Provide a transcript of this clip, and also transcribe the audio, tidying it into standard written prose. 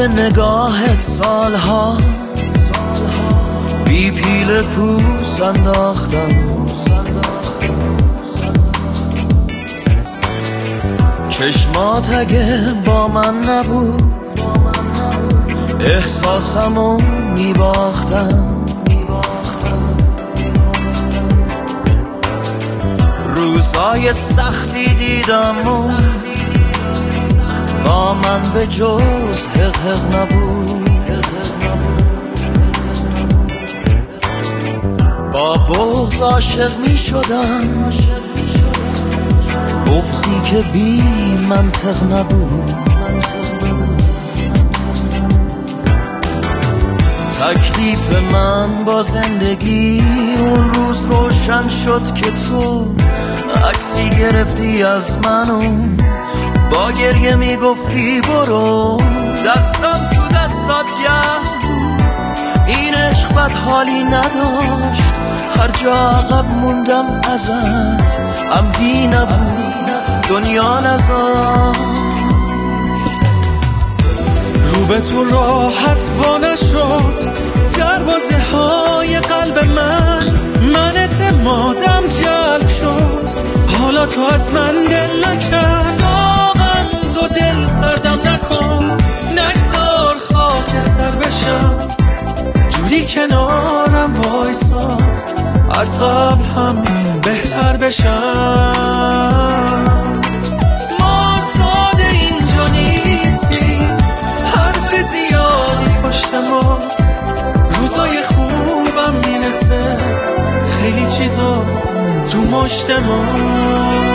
روی نگاهت سالها بی پیل پوست انداختم. چشمات اگه با من نبود احساسمو میباختم. روزای سختی دیدم و با من به جز حق نبود. با بغض عاشق می شدم، بغضی که بی منطق نبود. تکلیف من با زندگی اون روز روشن شد که تو عکسی گرفتی از منو، با گریه میگفتی برو. دستم تو دستات گرم بود، این عشق بد حالی نداشت. هر جا عقب موندم ازت عمدی نبود، دنیا نذاشت. رو به تو راحت وا نشد دروازه های قلب من اعتمادم جلب شد. حالا تو از من دل نکرد، داغم تو دل سردم نکن. نگذار خاکستر بشم، جوری کنارم وایسا از قبل هم بهتر بشم. ما ساده اینجا نیستیم، حرف زیادی پشت ماست. روزای خوبم میرسه، خیلی چیزا تو مشت ما.